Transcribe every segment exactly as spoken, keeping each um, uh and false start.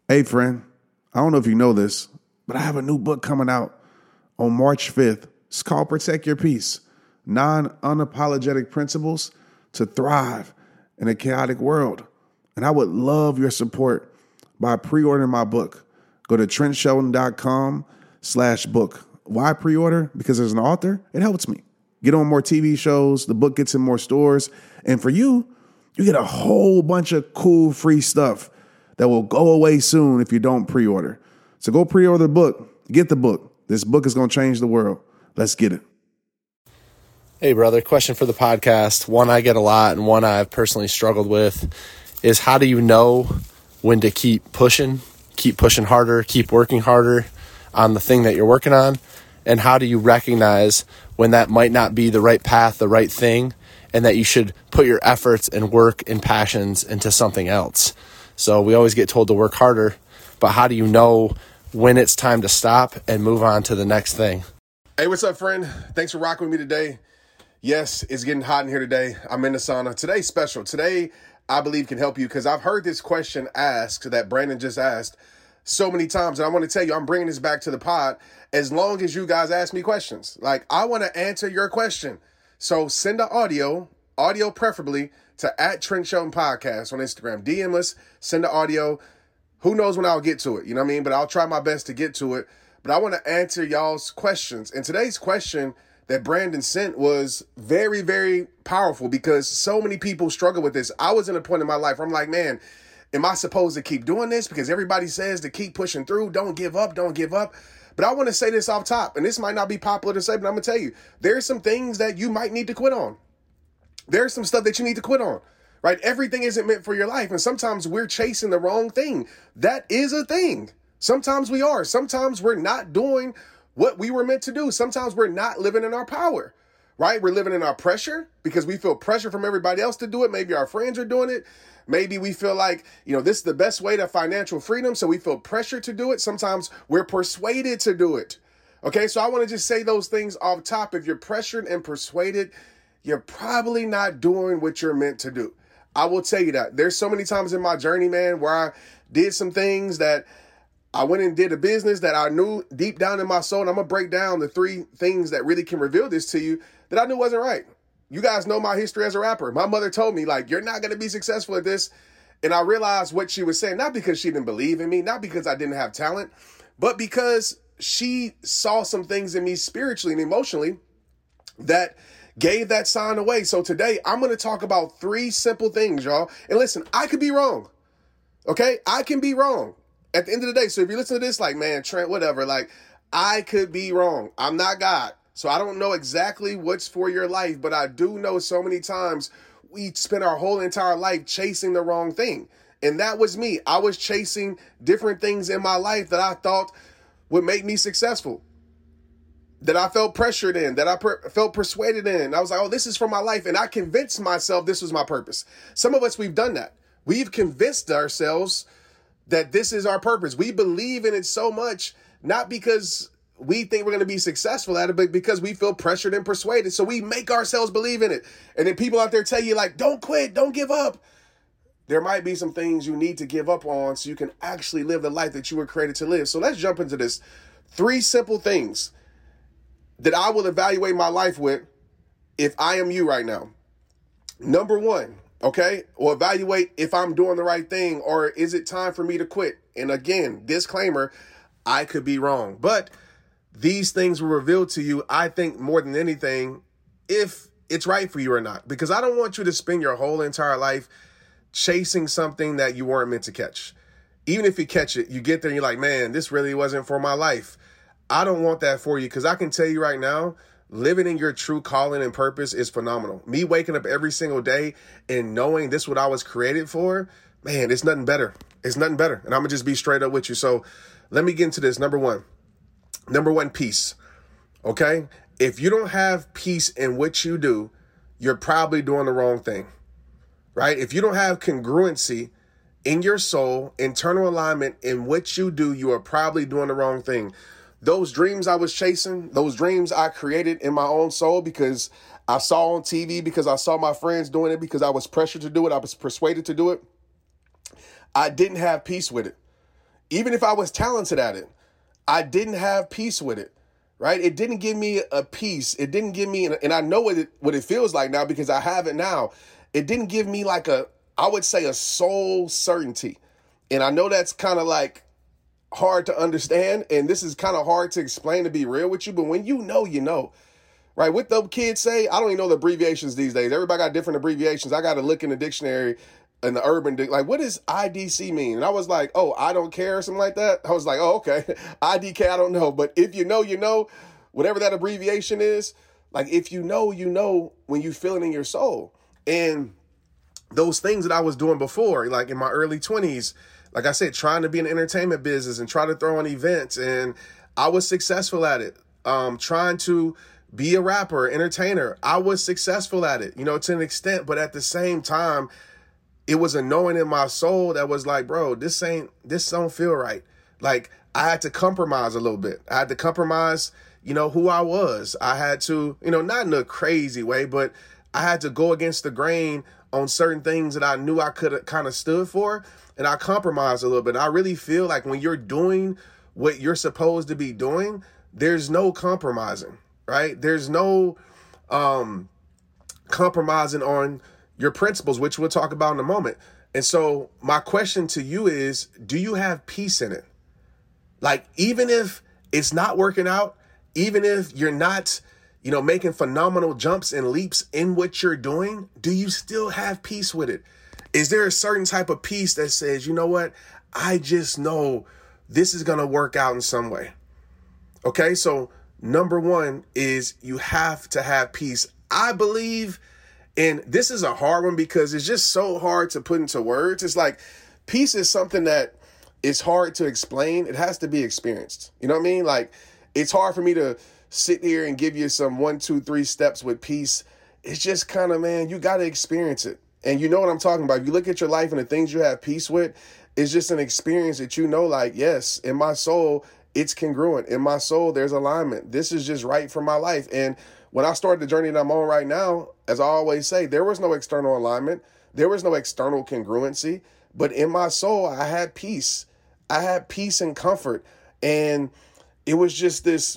Hey, friend, I don't know if you know this, but I have a new book coming out on March fifth. It's called Protect Your Peace, Non-Unapologetic Principles to Thrive in a Chaotic World. And I would love your support by pre-ordering my book. Go to trentshelton.com slash book. Why pre-order? Because as an author, it helps me. Get on more T V shows, the book gets in more stores, and for you, you get a whole bunch of cool free stuff that will go away soon if you don't pre-order. So go pre-order the book. Get the book. This book is going to change the world. Let's get it. Hey, brother, question for the podcast. One I get a lot and one I've personally struggled with is how do you know when to keep pushing, keep pushing harder, keep working harder on the thing that you're working on? And how do you recognize when that might not be the right path, the right thing, and that you should put your efforts and work and passions into something else? So we always get told to work harder, but how do you know when it's time to stop and move on to the next thing? Hey, what's up, friend? Thanks for rocking with me today. Yes, it's getting hot in here today. I'm in the sauna. Today's special. Today, I believe, can help you because I've heard this question asked that Brandon just asked so many times. And I want to tell you, I'm bringing this back to the pod as long as you guys ask me questions. Like, I want to answer your question. So send the audio, audio preferably, to at Trent Shelton Podcast on Instagram. D M us, send the audio. Who knows when I'll get to it, you know what I mean? But I'll try my best to get to it. But I want to answer y'all's questions. And today's question that Brandon sent was very, very powerful because so many people struggle with this. I was in a point in my life where I'm like, man, am I supposed to keep doing this? Because everybody says to keep pushing through, don't give up, don't give up. But I want to say this off top, and this might not be popular to say, but I'm going to tell you, there's some things that you might need to quit on. There's some stuff that you need to quit on, right? Everything isn't meant for your life. And sometimes we're chasing the wrong thing. That is a thing. Sometimes we are. Sometimes we're not doing what we were meant to do. Sometimes we're not living in our power, right? We're living in our pressure because we feel pressure from everybody else to do it. Maybe our friends are doing it. Maybe we feel like, you know, this is the best way to financial freedom. So we feel pressure to do it. Sometimes we're persuaded to do it. Okay. So I want to just say those things off top. If you're pressured and persuaded, you're probably not doing what you're meant to do. I will tell you that. There's so many times in my journey, man, where I did some things that I went and did a business that I knew deep down in my soul, and I'm going to break down the three things that really can reveal this to you that I knew wasn't right. You guys know my history as a rapper. My mother told me, like, you're not going to be successful at this. And I realized what she was saying, not because she didn't believe in me, not because I didn't have talent, but because she saw some things in me spiritually and emotionally that gave that sign away. So today I'm going to talk about three simple things, y'all. And listen, I could be wrong. Okay. I can be wrong at the end of the day. So if you listen to this, like, man, Trent, whatever, like, I could be wrong. I'm not God. So I don't know exactly what's for your life, but I do know so many times we spend our whole entire life chasing the wrong thing. And that was me. I was chasing different things in my life that I thought would make me successful, that I felt pressured in, that I per- felt persuaded in. I was like, oh, this is for my life. And I convinced myself this was my purpose. Some of us, we've done that. We've convinced ourselves that this is our purpose. We believe in it so much, not because we think we're going to be successful at it, but because we feel pressured and persuaded. So we make ourselves believe in it. And then people out there tell you, like, don't quit, don't give up. There might be some things you need to give up on so you can actually live the life that you were created to live. So let's jump into this. Three simple things that I will evaluate my life with if I am you right now. Number one, okay, or evaluate if I'm doing the right thing or is it time for me to quit? And again, disclaimer, I could be wrong, but these things will reveal to you, I think, more than anything, if it's right for you or not, because I don't want you to spend your whole entire life chasing something that you weren't meant to catch. Even if you catch it, you get there and you're like, man, this really wasn't for my life. I don't want that for you because I can tell you right now, living in your true calling and purpose is phenomenal. Me waking up every single day and knowing this is what I was created for, man, it's nothing better. It's nothing better. And I'm going to just be straight up with you. So let me get into this. Number one, number one, peace. Okay. If you don't have peace in what you do, you're probably doing the wrong thing, right? If you don't have congruency in your soul, internal alignment in what you do, you are probably doing the wrong thing. Those dreams I was chasing, those dreams I created in my own soul because I saw on T V, because I saw my friends doing it, because I was pressured to do it, I was persuaded to do it. I didn't have peace with it. even if I was talented at it, I didn't have peace with it, right? It didn't give me a peace. It didn't give me, and I know what it, what it feels like now because I have it now. It didn't give me like a, I would say a soul certainty. And I know that's kind of like hard to understand. And this is kind of hard to explain, to be real with you. But when you know, you know, right? What the kids say, I don't even know the abbreviations these days. Everybody got different abbreviations. I got to look in the dictionary in the urban, like, what does I D C mean? And I was like, oh, I don't care, or something like that. I was like, oh, okay. I D K, I don't know. But if you know, you know, whatever that abbreviation is, like, if you know, you know, when you feel it in your soul. And those things that I was doing before, like in my early twenties, like I said, trying to be in the entertainment business and try to throw on events. And I was successful at it. Um, trying to be a rapper, entertainer. I was successful at it, you know, to an extent. But at the same time, it was a knowing in my soul that was like, bro, this ain't, this don't feel right. Like, I had to compromise a little bit. I had to compromise, you know, who I was. I had to, you know, not in a crazy way, but I had to go against the grain on certain things that I knew I could have kind of stood for. And I compromised a little bit. I really feel like when you're doing what you're supposed to be doing, there's no compromising, right? There's no um, compromising on your principles, which we'll talk about in a moment. And so my question to you is, do you have peace in it? Like, even if it's not working out, even if you're not, you know, making phenomenal jumps and leaps in what you're doing, do you still have peace with it? Is there a certain type of peace that says, you know what, I just know this is going to work out in some way? Okay, so number one is you have to have peace. I believe, and this is a hard one because it's just so hard to put into words. It's like peace is something that is hard to explain. It has to be experienced. You know what I mean? Like, it's hard for me to sit here and give you some one, two, three steps with peace. It's just kind of, man, you got to experience it. And you know what I'm talking about. If you look at your life and the things you have peace with, it's just an experience that you know, like, yes, in my soul, it's congruent. In my soul, there's alignment. This is just right for my life. And when I started the journey that I'm on right now, as I always say, there was no external alignment. There was no external congruency. But in my soul, I had peace. I had peace and comfort. And it was just this,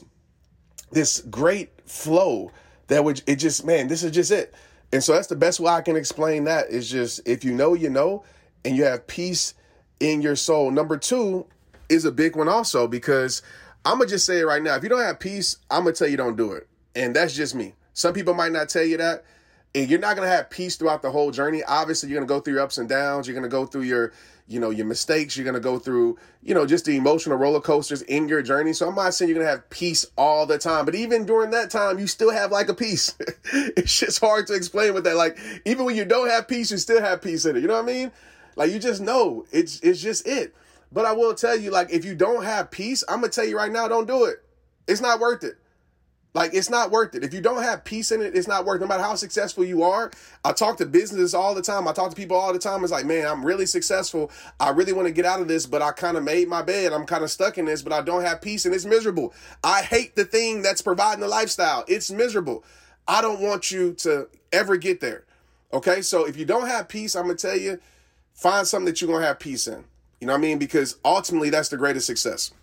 this great flow that would, it just, man, this is just it. And so that's the best way I can explain that is just, if you know, you know, and you have peace in your soul. Number two is a big one also, because I'm going to just say it right now. If you don't have peace, I'm going to tell you don't do it. And that's just me. Some people might not tell you that. And you're not going to have peace throughout the whole journey. Obviously, you're going to go through your ups and downs. You're going to go through your, you know, your mistakes. You're going to go through, you know, just the emotional roller coasters in your journey. So I'm not saying you're going to have peace all the time. But even during that time, you still have like a peace. It's just hard to explain with that. Like, even when you don't have peace, you still have peace in it. You know what I mean? Like, you just know it's it's just it. But I will tell you, like, if you don't have peace, I'm going to tell you right now, don't do it. It's not worth it. Like, it's not worth it. If you don't have peace in it, it's not worth it. No matter how successful you are. I talk to businesses all the time. I talk to people all the time. It's like, man, I'm really successful. I really want to get out of this, but I kind of made my bed. I'm kind of stuck in this, but I don't have peace and it's miserable. I hate the thing that's providing the lifestyle. It's miserable. I don't want you to ever get there. Okay? So if you don't have peace, I'm going to tell you, find something that you're going to have peace in. You know what I mean? Because ultimately, that's the greatest success.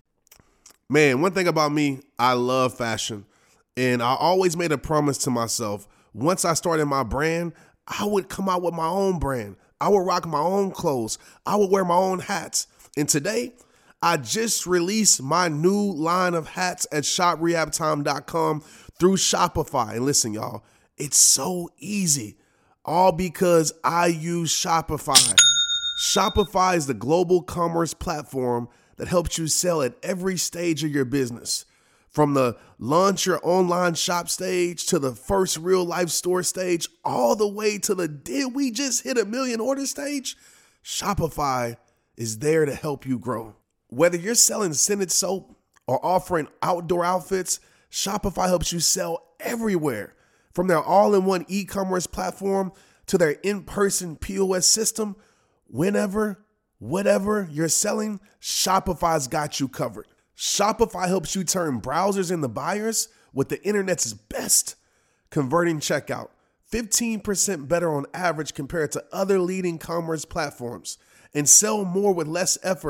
Man, one thing about me, I love fashion. And I always made a promise to myself, once I started my brand, I would come out with my own brand. I would rock my own clothes. I would wear my own hats. And today, I just released my new line of hats at shop rehab time dot com through Shopify. And listen, y'all, it's so easy. All because I use Shopify. Shopify is the global commerce platform that helps you sell at every stage of your business. From the launch your online shop stage to the first real life store stage, all the way to the did we just hit a million order stage? Shopify is there to help you grow. Whether you're selling scented soap or offering outdoor outfits, Shopify helps you sell everywhere. From their all-in-one e-commerce platform to their in-person P O S system, whenever, whatever you're selling, Shopify's got you covered. Shopify helps you turn browsers into buyers with the internet's best converting checkout, fifteen percent better on average compared to other leading commerce platforms, and sell more with less effort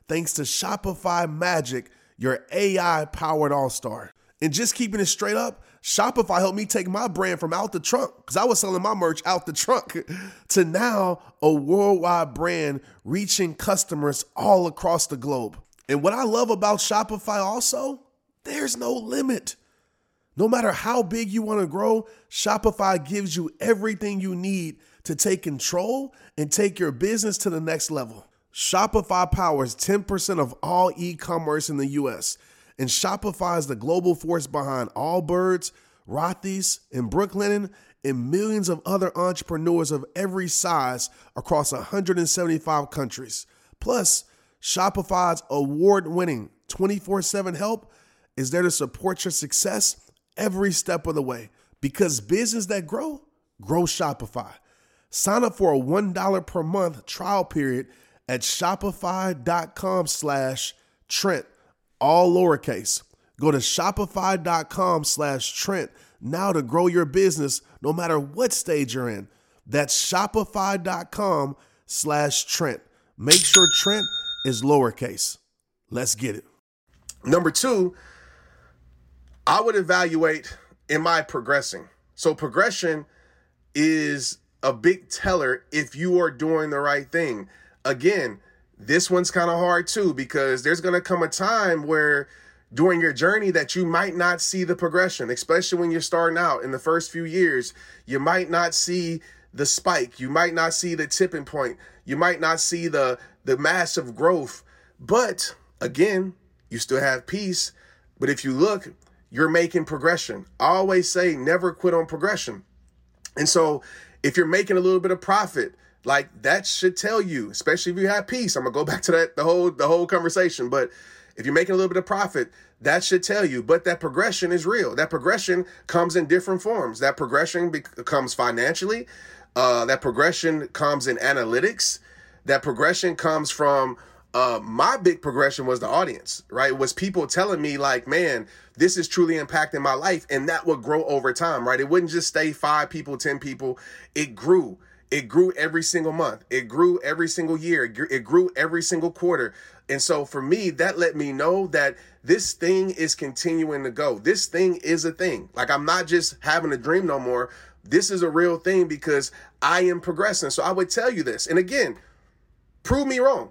thanks to Shopify Magic, your A I-powered all-star. And just keeping it straight up, Shopify helped me take my brand from out the trunk, because I was selling my merch out the trunk, to now a worldwide brand reaching customers all across the globe. And what I love about Shopify also, there's no limit. No matter how big you want to grow, Shopify gives you everything you need to take control and take your business to the next level. Shopify powers ten percent of all e-commerce in the U S, and Shopify is the global force behind Allbirds, Rothy's, and Brooklinen, and millions of other entrepreneurs of every size across one hundred seventy-five countries. Plus, Shopify's award-winning twenty-four seven help is there to support your success every step of the way, because business that grow, grow Shopify. Sign up for a one dollar per month trial period at shopify.com slash Trent, all lowercase. Go to shopify.com slash Trent now to grow your business no matter what stage you're in. That's shopify.com slash Trent. Make sure Trent is lowercase. Let's get it. Number two, I would evaluate, am I progressing? So progression is a big teller if you are doing the right thing. Again, this one's kind of hard too, because there's going to come a time where during your journey that you might not see the progression, especially when you're starting out in the first few years. You might not see the spike. You might not see the tipping point. You might not see the, the massive growth. But again, you still have peace. But if you look, you're making progression. I always say never quit on progression. And so if you're making a little bit of profit, like that should tell you, especially if you have peace. I'm gonna go back to that, the whole, the whole conversation. But if you're making a little bit of profit, that should tell you. But that progression is real. That progression comes in different forms. That progression comes financially. Uh, that progression comes in analytics. That progression comes from, uh, my big progression was the audience, right? It was people telling me like, man, this is truly impacting my life. And that would grow over time, right? It wouldn't just stay five people, ten people. It grew. It grew every single month. It grew every single year. It grew every single quarter. And so for me, that let me know that this thing is continuing to go. This thing is a thing. Like, I'm not just having a dream no more. This is a real thing because I am progressing. So I would tell you this. And again, prove me wrong.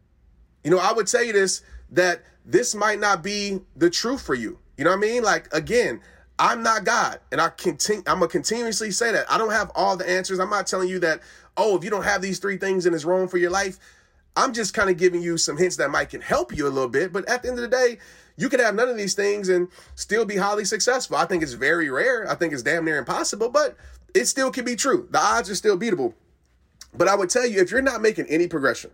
You know, I would tell you this, that this might not be the truth for you. You know what I mean? Like, again, I'm not God, and I continue, I'm going to continuously say that. I don't have all the answers. I'm not telling you that, oh, if you don't have these three things and it's wrong for your life. I'm just kind of giving you some hints that might can help you a little bit. But at the end of the day, you could have none of these things and still be highly successful. I think it's very rare. I think it's damn near impossible, but it still can be true. The odds are still beatable. But I would tell you, if you're not making any progression,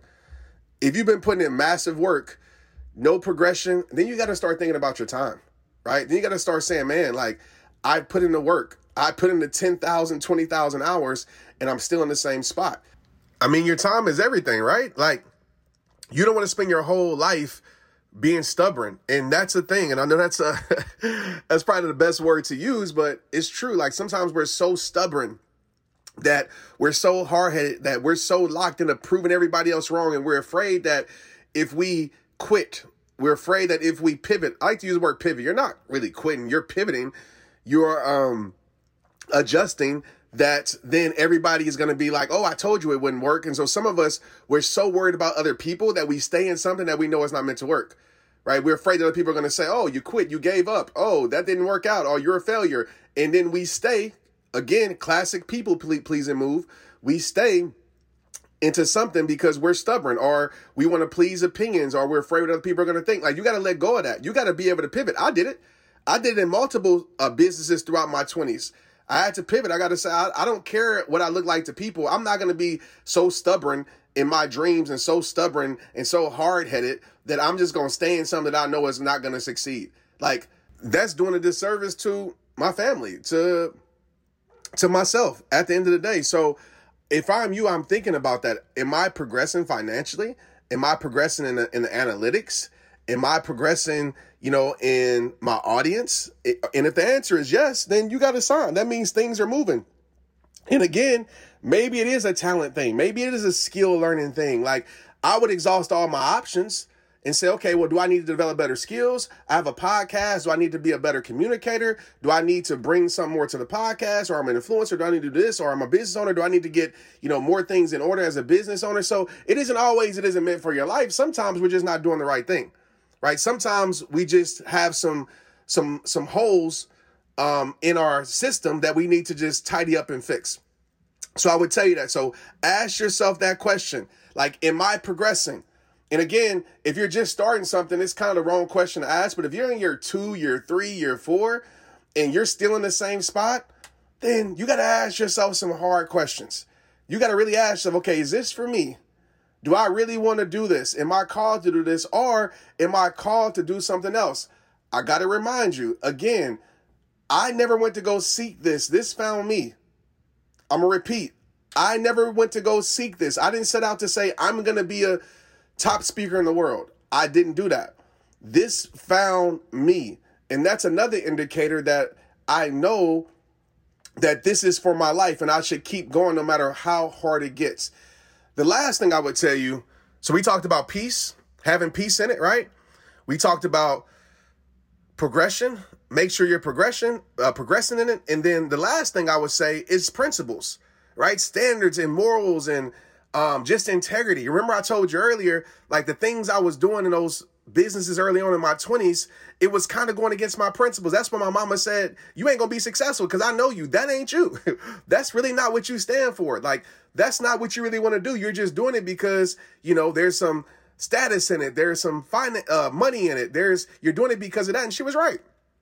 if you've been putting in massive work, no progression, then you got to start thinking about your time, right? Then you got to start saying, man, like, I put in the work. I put in the ten thousand, twenty thousand hours, and I'm still in the same spot. I mean, your time is everything, right? Like, you don't want to spend your whole life being stubborn. And that's the thing. And I know that's a, that's probably the best word to use, but it's true. Like, sometimes we're so stubborn that we're so hard-headed, that we're so locked into proving everybody else wrong. And we're afraid that if we quit, we're afraid that if we pivot, I like to use the word pivot. You're not really quitting. You're pivoting. You're um, adjusting. That then everybody is going to be like, oh, I told you it wouldn't work. And so some of us, we're so worried about other people that we stay in something that we know is not meant to work, right? We're afraid that other people are going to say, oh, you quit, you gave up. Oh, that didn't work out. Oh, you're a failure. And then we stay, again, classic people pleasing move. We stay into something because we're stubborn, or we want to please opinions, or we're afraid what other people are going to think. Like, you got to let go of that. You got to be able to pivot. I did it. I did it in multiple uh, businesses throughout my twenties. I had to pivot. I got to say, I, I don't care what I look like to people. I'm not going to be so stubborn in my dreams and so stubborn and so hard-headed that I'm just going to stay in something that I know is not going to succeed. Like, that's doing a disservice to my family, to, to myself at the end of the day. So if I'm you, I'm thinking about that. Am I progressing financially? Am I progressing in the, in the analytics? Am I progressing, you know, in my audience? And if the answer is yes, then you got to sign. That means things are moving. And again, maybe it is a talent thing. Maybe it is a skill learning thing. Like, I would exhaust all my options and say, okay, well, do I need to develop better skills? I have a podcast. Do I need to be a better communicator? Do I need to bring something more to the podcast? Or I'm an influencer? Do I need to do this? Or I'm a business owner? Do I need to get, you know, more things in order as a business owner? So it isn't always, it isn't meant for your life. Sometimes we're just not doing the right thing, right? Sometimes we just have some, some, some holes um, in our system that we need to just tidy up and fix. So I would tell you that. So ask yourself that question, like, am I progressing? And again, if you're just starting something, it's kind of the wrong question to ask. But if you're in year two, year three, year four, and you're still in the same spot, then you got to ask yourself some hard questions. You got to really ask yourself, okay, is this for me? Do I really want to do this? Am I called to do this? Or am I called to do something else? I got to remind you, again, I never went to go seek this. This found me. I'm going to repeat. I never went to go seek this. I didn't set out to say I'm going to be a top speaker in the world. I didn't do that. This found me. And that's another indicator that I know that this is for my life and I should keep going no matter how hard it gets. The last thing I would tell you, so we talked about peace, having peace in it, right? We talked about progression. Make sure you're progression, uh, progressing in it. And then the last thing I would say is principles, right? Standards and morals and Um, just integrity. Remember I told you earlier, like the things I was doing in those businesses early on in my twenties, it was kind of going against my principles. That's when my mama said, you ain't gonna be successful because I know you. That ain't you. That's really not what you stand for. Like, that's not what you really want to do. You're just doing it because, you know, there's some status in it. There's some fin- uh, money in it. There's, you're doing it because of that. And she was right.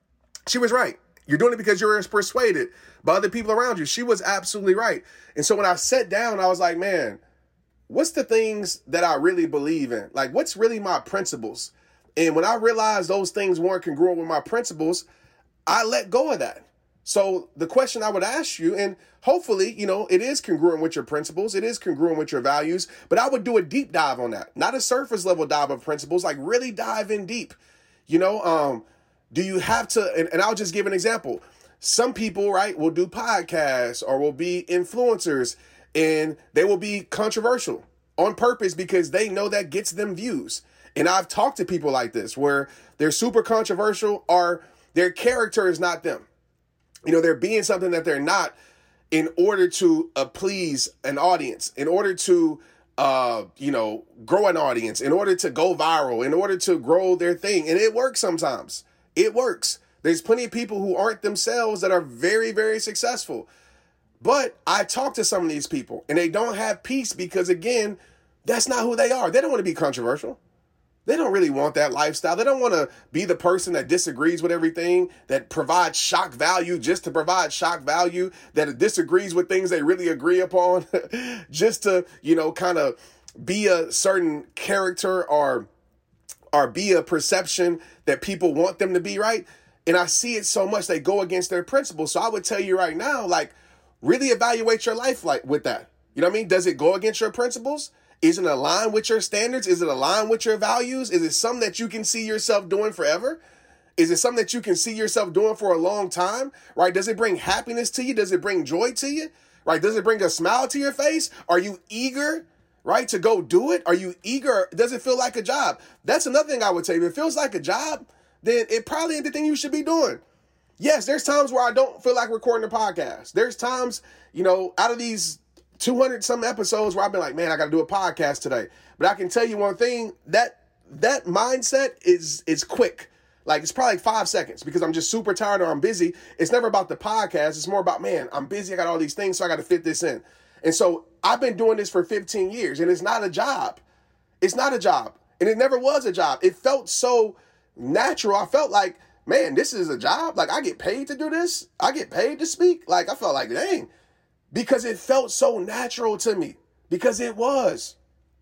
She was right. You're doing it because you're persuaded by other people around you. She was absolutely right. And so when I sat down, I was like, man, what's the things that I really believe in? Like, what's really my principles? And when I realized those things weren't congruent with my principles, I let go of that. So the question I would ask you, and hopefully, you know, it is congruent with your principles. It is congruent with your values, but I would do a deep dive on that. Not a surface level dive of principles, like really dive in deep. You know, um, do you have to, and, and I'll just give an example. Some people, right, will do podcasts or will be influencers, and they will be controversial on purpose because they know that gets them views. And I've talked to people like this where they're super controversial or their character is not them. You know, they're being something that they're not in order to uh, please an audience, in order to, uh, you know, grow an audience, in order to go viral, in order to grow their thing. And it works sometimes. It works. There's plenty of people who aren't themselves that are very, very successful. But I talk to some of these people and they don't have peace because, again, that's not who they are. They don't want to be controversial. They don't really want that lifestyle. They don't want to be the person that disagrees with everything, that provides shock value just to provide shock value, that disagrees with things they really agree upon, just to, you know, kind of be a certain character or, or be a perception that people want them to be, right? And I see it so much, they go against their principles. So I would tell you right now, like, really evaluate your life like with that. You know what I mean? Does it go against your principles? Is it aligned with your standards? Is it aligned with your values? Is it something that you can see yourself doing forever? Is it something that you can see yourself doing for a long time? Right? Does it bring happiness to you? Does it bring joy to you? Right? Does it bring a smile to your face? Are you eager, right, to go do it? Are you eager? Does it feel like a job? That's another thing I would say. If it feels like a job, then it probably ain't the thing you should be doing. Yes, there's times where I don't feel like recording a podcast. There's times, you know, out of these two hundred some episodes where I've been like, man, I got to do a podcast today. But I can tell you one thing, that that mindset is is quick. Like, it's probably like five seconds because I'm just super tired or I'm busy. It's never about the podcast. It's more about, man, I'm busy. I got all these things, so I got to fit this in. And so I've been doing this for fifteen years, and it's not a job. It's not a job. And it never was a job. It felt so natural. I felt like, man, this is a job. Like, I get paid to do this. I get paid to speak. Like, I felt like, dang, because it felt so natural to me, because it was.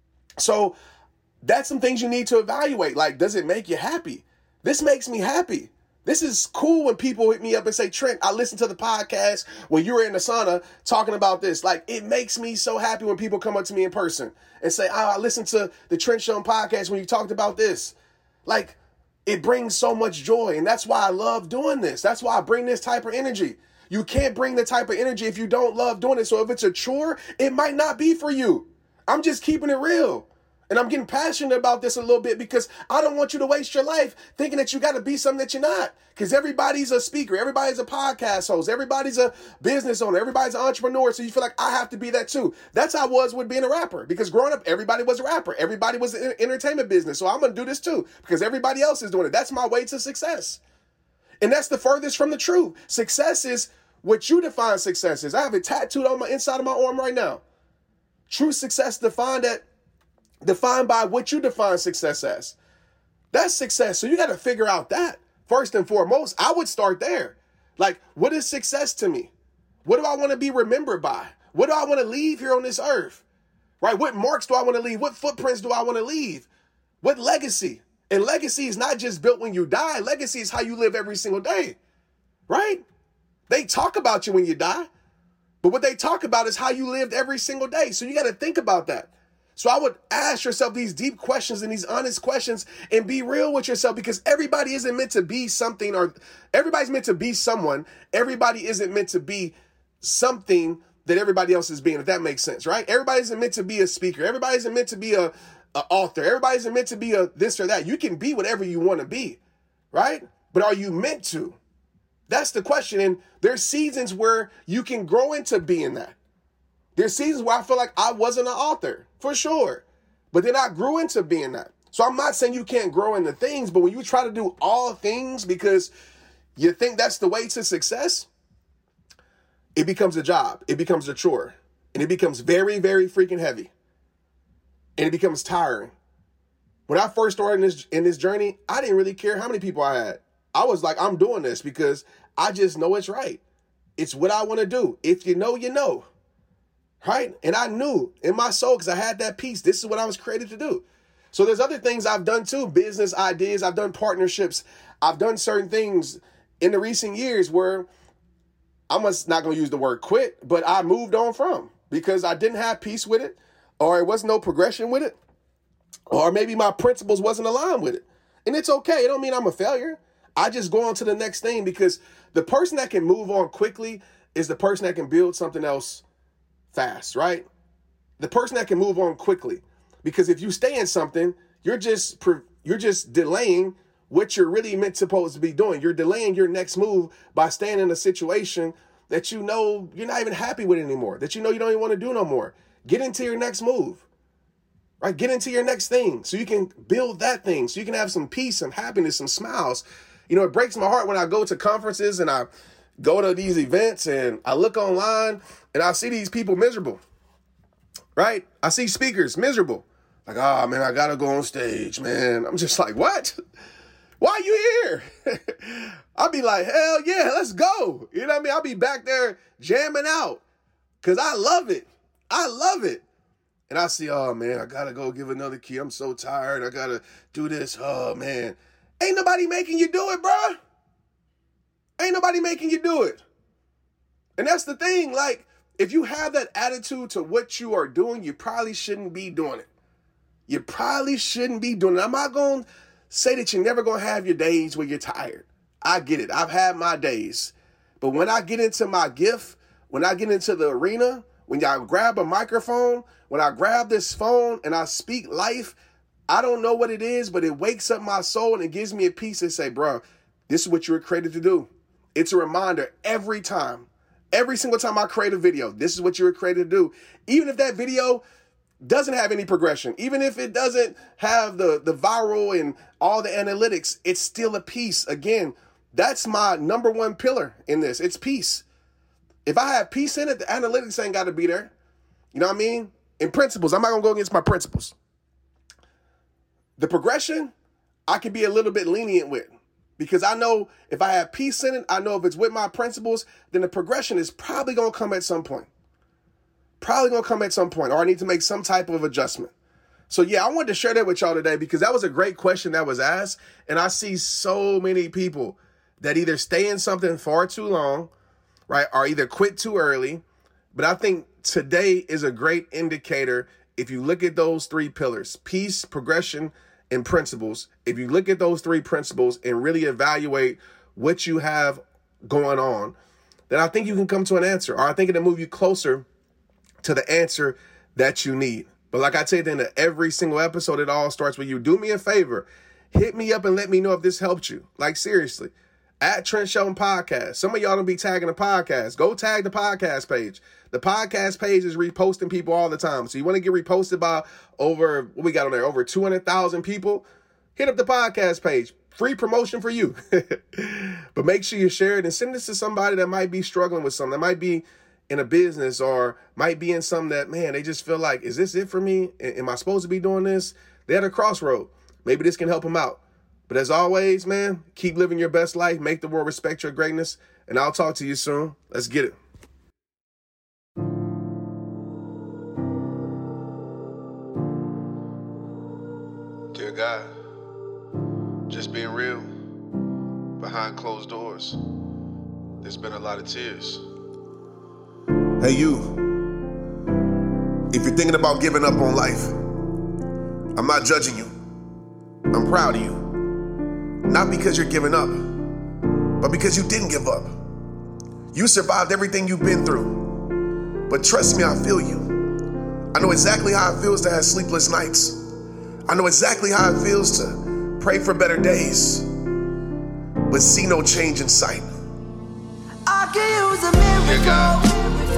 So that's some things you need to evaluate. Like, does it make you happy? This makes me happy. This is cool when people hit me up and say, Trent, I listened to the podcast when you were in the sauna talking about this. Like, it makes me so happy when people come up to me in person and say, oh, I listened to the Trent Show podcast when you talked about this. Like, it brings so much joy. And that's why I love doing this. That's why I bring this type of energy. You can't bring the type of energy if you don't love doing it. So if it's a chore, it might not be for you. I'm just keeping it real. And I'm getting passionate about this a little bit because I don't want you to waste your life thinking that you got to be something that you're not. Because everybody's a speaker. Everybody's a podcast host. Everybody's a business owner. Everybody's an entrepreneur. So you feel like I have to be that too. That's how I was with being a rapper. Because growing up, everybody was a rapper. Everybody was in entertainment business. So I'm going to do this too because everybody else is doing it. That's my way to success. And that's the furthest from the truth. Success is what you define success is. I have it tattooed on my inside of my arm right now. True success defined at defined by what you define success as. That's success. So you got to figure out that first and foremost. I would start there. Like, what is success to me? What do I want to be remembered by? What do I want to leave here on this earth? Right? What marks do I want to leave? What footprints do I want to leave? What legacy? And legacy is not just built when you die. Legacy is how you live every single day. Right? They talk about you when you die, but what they talk about is how you lived every single day. So you got to think about that. So I would ask yourself these deep questions and these honest questions and be real with yourself because everybody isn't meant to be something or everybody's meant to be someone. Everybody isn't meant to be something that everybody else is being, if that makes sense, right? Everybody isn't meant to be a speaker. Everybody isn't meant to be a, a author. Everybody isn't meant to be a this or that. You can be whatever you want to be, right? But are you meant to? That's the question. And there's seasons where you can grow into being that. There's seasons where I feel like I wasn't an author, for sure. But then I grew into being that. So I'm not saying you can't grow into things, but when you try to do all things because you think that's the way to success, it becomes a job. It becomes a chore. And it becomes very, very freaking heavy. And it becomes tiring. When I first started in this, in this journey, I didn't really care how many people I had. I was like, I'm doing this because I just know it's right. It's what I want to do. If you know, you know. Right? And I knew in my soul because I had that peace. This is what I was created to do. So there's other things I've done too. Business ideas. I've done partnerships. I've done certain things in the recent years where I'm not going to use the word quit, but I moved on from because I didn't have peace with it or it wasn't no progression with it or maybe my principles wasn't aligned with it. And it's okay. It don't mean I'm a failure. I just go on to the next thing because the person that can move on quickly is the person that can build something else fast, right? The person that can move on quickly, because if you stay in something, you're just you're just delaying what you're really meant supposed to be doing. You're delaying your next move by staying in a situation that you know you're not even happy with anymore, that you know you don't even want to do no more. Get into your next move, right? Get into your next thing so you can build that thing, so you can have some peace, some happiness, some smiles. You know, it breaks my heart when I go to conferences and I go to these events and I look online and I see these people miserable, right? I see speakers miserable. Like, oh, man, I got to go on stage, man. I'm just like, what? Why are you here? I'll be like, hell yeah, let's go. You know what I mean? I'll be back there jamming out because I love it. I love it. And I see, oh, man, I got to go give another key. I'm so tired. I got to do this. Oh, man. Ain't nobody making you do it, bro. Ain't nobody making you do it. And that's the thing. Like, if you have that attitude to what you are doing, you probably shouldn't be doing it. You probably shouldn't be doing it. I'm not going to say that you're never going to have your days where you're tired. I get it. I've had my days. But when I get into my gift, when I get into the arena, when I grab a microphone, when I grab this phone and I speak life, I don't know what it is, but it wakes up my soul and it gives me a peace and say, bro, this is what you were created to do. It's a reminder every time, every single time I create a video, this is what you were created to do. Even if that video doesn't have any progression, even if it doesn't have the, the viral and all the analytics, it's still a piece. Again, that's my number one pillar in this. It's peace. If I have peace in it, the analytics ain't got to be there. You know what I mean? In principles, I'm not going to go against my principles. The progression, I can be a little bit lenient with. Because I know if I have peace in it, I know if it's with my principles, then the progression is probably going to come at some point. Probably going to come at some point, or I need to make some type of adjustment. So yeah, I wanted to share that with y'all today because that was a great question that was asked. And I see so many people that either stay in something far too long, right, or either quit too early. But I think today is a great indicator. If you look at those three pillars, peace, progression, and principles, if you look at those three principles and really evaluate what you have going on, then I think you can come to an answer, or I think it'll move you closer to the answer that you need. But like I tell you at the end of every single episode, it all starts with you. Do me a favor. Hit me up and let me know if this helped you. Like, seriously. At Trent Shelton Podcast. Some of y'all don't be tagging the podcast. Go tag the podcast page. The podcast page is reposting people all the time. So you want to get reposted by over, what we got on there, over two hundred thousand people? Hit up the podcast page. Free promotion for you. But make sure you share it and send this to somebody that might be struggling with something. That might be in a business or might be in something that, man, they just feel like, is this it for me? Am I supposed to be doing this? They're at a crossroad. Maybe this can help them out. But as always, man, keep living your best life. Make the world respect your greatness. And I'll talk to you soon. Let's get it. Dear God, just being real, behind closed doors, there's been a lot of tears. Hey, you, if you're thinking about giving up on life, I'm not judging you. I'm proud of you. Not because you're giving up, but because you didn't give up. You survived everything you've been through. But trust me, I feel you. I know exactly how it feels to have sleepless nights. I know exactly how it feels to pray for better days, but see no change in sight. I can use a miracle. God.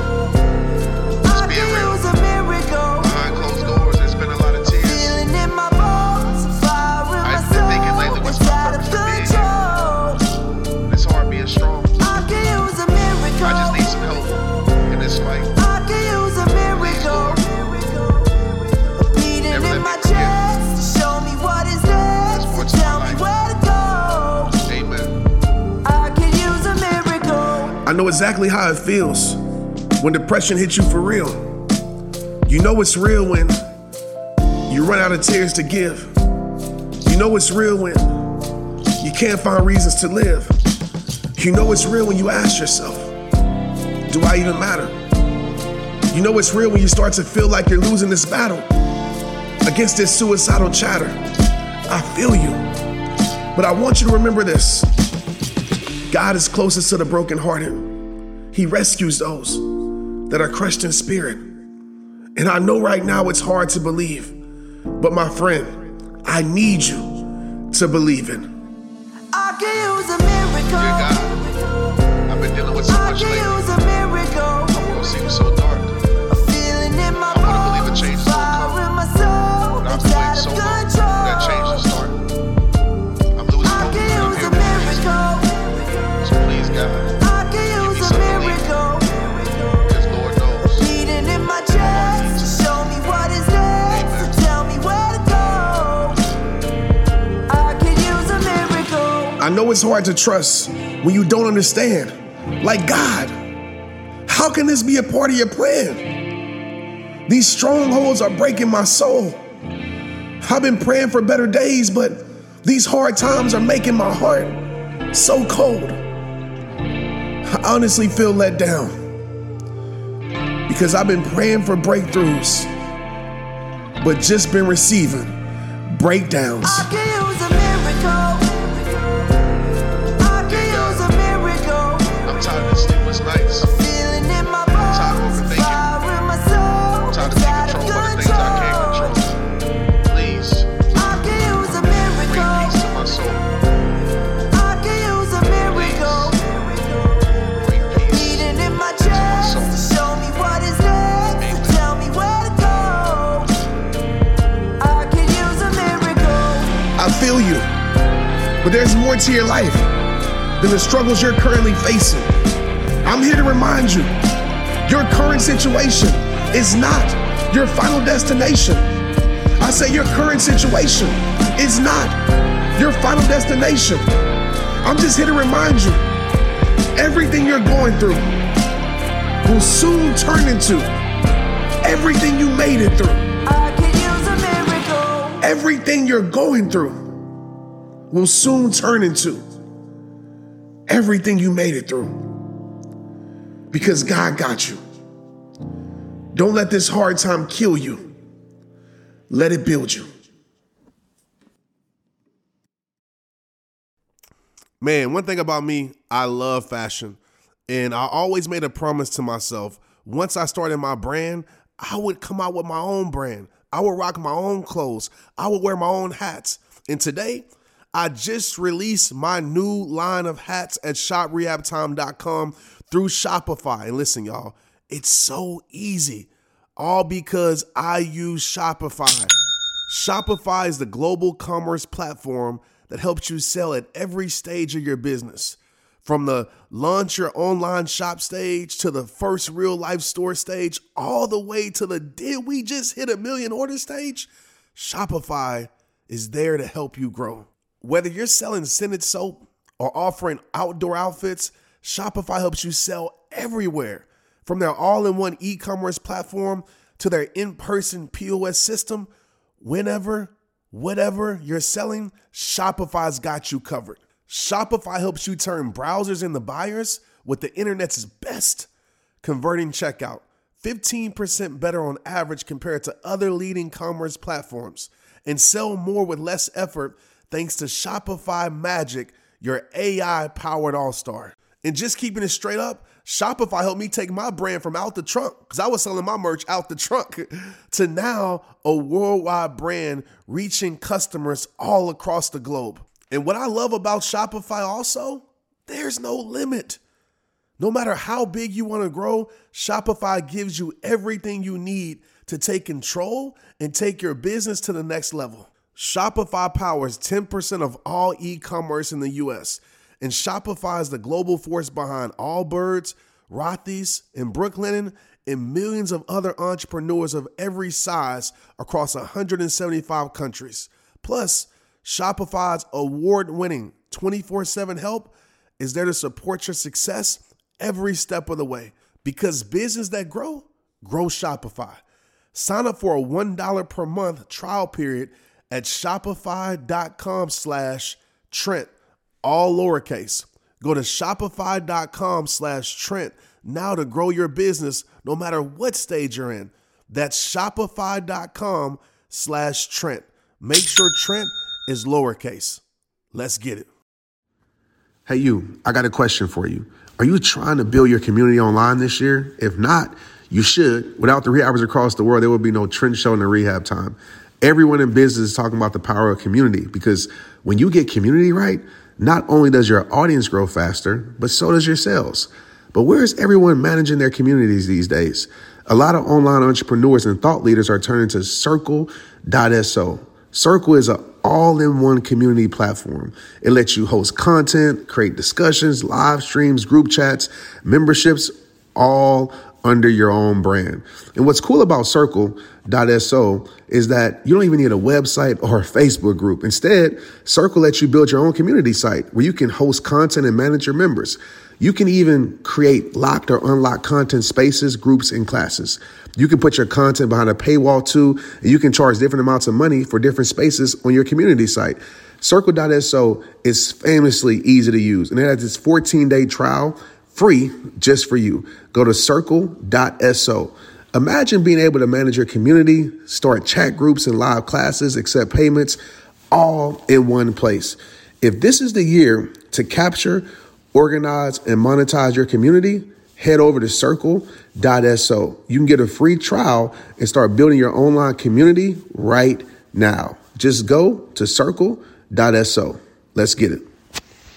I can use a miracle. Behind closed doors, there's been a lot of tears. Feeling in my bones, fire in my soul. Thinking lately, what's my purpose for being here? It's hard being strong. I can use a miracle. I just need some help in this fight. I can use a miracle. A beating in my chest to show me what is next. To tell me where to go. Amen. I can use a miracle. I know exactly how it feels when depression hits you for real. You know it's real when you run out of tears to give. You know it's real when you can't find reasons to live. You know it's real when you ask yourself, do I even matter? You know it's real when you start to feel like you're losing this battle against this suicidal chatter. I feel you. But I want you to remember this. God is closest to the brokenhearted. He rescues those that are crushed in spirit. And I know right now it's hard to believe, but my friend, I need you to believe it. I can use a miracle. Dear God, I've been dealing with so I much can lately. use a miracle. My world seems so dark. A feeling in my I wanna believe bones, a change is gonna fire come. in my soul. But I've It's been out waiting so of long for control. that change to start. I'm losing I hope. can and I'm use a here for a reason. miracle. So please, God, I can use me a some belief. miracle. because Lord knows. Beating in my chest to show me what is next. To tell me where to go. I can use a miracle. I know it's hard to trust when you don't understand. Like, God, how can this be a part of your plan? These strongholds are breaking my soul. I've been praying for better days, but these hard times are making my heart so cold. I honestly feel let down because I've been praying for breakthroughs, but just been receiving breakdowns. I can use a miracle. I can use a miracle. I'm tired of the sleepless nights. Feeling in my tired of bones, overthinking. fire in my soul. I'm tired of It's being out of controlled by the things I can't control. Please, I can use a bring miracle. peace to my soul. I can use a miracle. Bring peace. Beating in my chest to show me what is next. To tell me where to go. I can use a miracle. I feel you, but there's more to your life than the struggles you're currently facing. I'm here to remind you, your current situation is not your final destination. I say your current situation is not your final destination. I'm just here to remind you, everything you're going through will soon turn into everything you made it through. I can use a miracle. Everything you're going through will soon turn into everything you made it through. Because God got you. Don't let this hard time kill you. Let it build you. Man, one thing about me, I love fashion. And I always made a promise to myself, once I started my brand, I would come out with my own brand, I will rock my own clothes. I will wear my own hats. And today, I just released my new line of hats at shop rehab time dot com through Shopify. And listen, y'all, it's so easy. All because I use Shopify. Shopify is the global commerce platform that helps you sell at every stage of your business. From the launch your online shop stage to the first real life store stage, all the way to the did we just hit a million order stage? Shopify is there to help you grow. Whether you're selling scented soap or offering outdoor outfits, Shopify helps you sell everywhere. From their all-in-one e-commerce platform to their in-person P O S system, whenever, whatever you're selling, Shopify's got you covered. Shopify helps you turn browsers into buyers with the internet's best converting checkout. fifteen percent better on average compared to other leading commerce platforms. And sell more with less effort thanks to Shopify Magic, your A I-powered all-star. And just keeping it straight up, Shopify helped me take my brand from out the trunk, because I was selling my merch out the trunk, to now a worldwide brand reaching customers all across the globe. And what I love about Shopify also, there's no limit. No matter how big you want to grow, Shopify gives you everything you need to take control and take your business to the next level. Shopify powers ten percent of all e-commerce in the U S, and Shopify is the global force behind Allbirds, Rothy's, and Brooklinen, and millions of other entrepreneurs of every size across one hundred seventy-five countries. Plus, Shopify's award-winning twenty-four seven help is there to support your success every step of the way. Because business that grow, grow Shopify. Sign up for a one dollar per month trial period at shopify.com slash Trent, all lowercase. Go to shopify.com slash Trent now to grow your business no matter what stage you're in. That's shopify.com slash Trent. Make sure Trent is lowercase. Let's get it. Hey, you, I got a question for you. Are you trying to build your community online this year? If not, you should. Without the rehabbers across the world, there would be no Trent Show in the Rehab Time. Everyone in business is talking about the power of community, because when you get community right, not only does your audience grow faster, but so does your sales. But where is everyone managing their communities these days? A lot of online entrepreneurs and thought leaders are turning to Circle dot so. Circle is an all-in-one community platform. It lets you host content, create discussions, live streams, group chats, memberships, all under your own brand. And what's cool about Circle dot so is that you don't even need a website or a Facebook group. Instead, Circle lets you build your own community site where you can host content and manage your members. You can even create locked or unlocked content spaces, groups, and classes. You can put your content behind a paywall too, and you can charge different amounts of money for different spaces on your community site. Circle dot so is famously easy to use, and it has this fourteen-day trial free just for you. Go to Circle dot so. Imagine being able to manage your community, start chat groups and live classes, accept payments, all in one place. If this is the year to capture, organize, and monetize your community, head over to Circle dot so. You can get a free trial and start building your online community right now. Just go to Circle dot so. Let's get it.